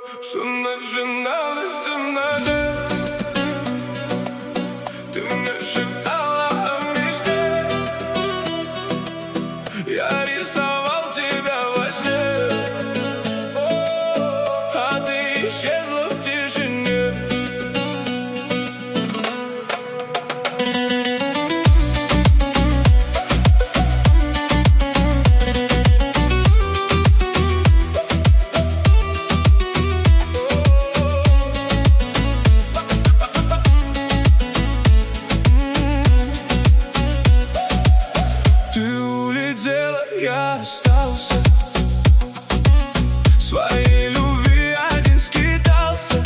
Все начиналось в темноте. Ты мне шептала о мечте. Я рисовал тебя во сне, а ты исчезла в тишине. Я остался, своей любви один скитался.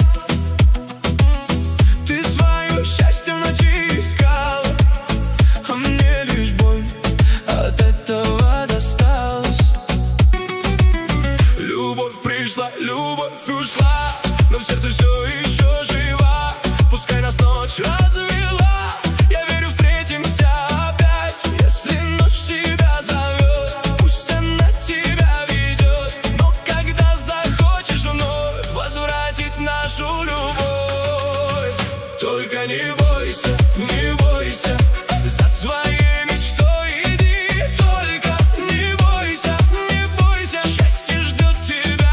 Ты свое счастье в ночи искала, а мне лишь боль от этого досталось. Любовь пришла, любовь ушла, но в сердце все еще жива. Пускай нас ночь развела, я верю, встретимся опять. Если ночь тебя зовет, нашу любовь. Только не бойся, не бойся, за своей мечтой иди. Только не бойся, не бойся, счастье ждет тебя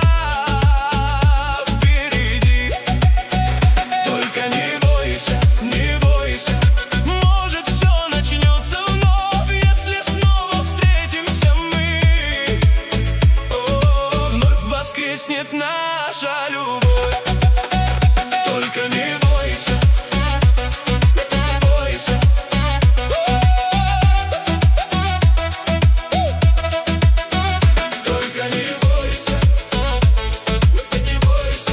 впереди. Только не бойся, не бойся, может все начнется вновь, если снова встретимся мы. Вновь воскреснет наша любовь. Только не бойся, не бойся. Только не бойся, не бойся.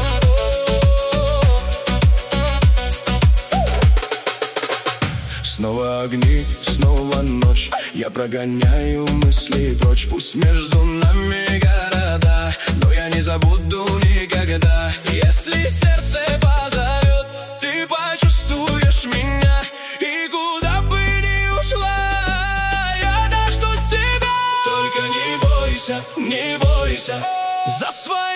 Снова огни, снова ночь. Я прогоняю мысли прочь. Пусть между нами города, но я не забуду никогда. Если сердце позовет, ты почувствуешь меня. И куда бы ни ушла, я дождусь тебя. Только не бойся, не бойся, за свои